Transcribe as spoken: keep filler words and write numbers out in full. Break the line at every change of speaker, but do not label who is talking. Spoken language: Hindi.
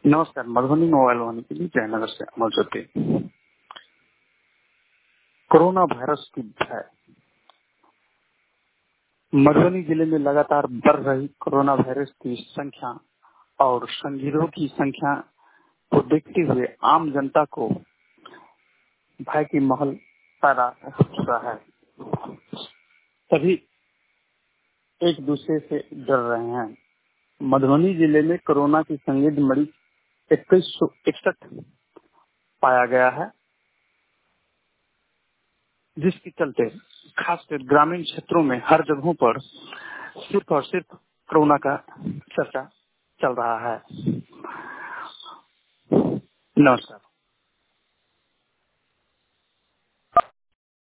नमस्कार। मधुबनी मोबाइल वाणी के लिए जयनगर से अमल ज्योति। कोरोना वायरस की भय। मधुबनी जिले में लगातार बढ़ रही कोरोना वायरस की संख्या और संदिग्धों की संख्या को देखते हुए आम जनता को भय की माहौल पैदा हो रहा है। सभी एक दूसरे से डर रहे हैं। मधुबनी जिले में कोरोना की संदिग्ध मरीज इक्कीस सौ इकसठ पाया गया है, जिसके चलते खासकर ग्रामीण क्षेत्रों में हर जगहों पर सिर्फ और सिर्फ कोरोना का चर्चा चल रहा है। नमस्कार।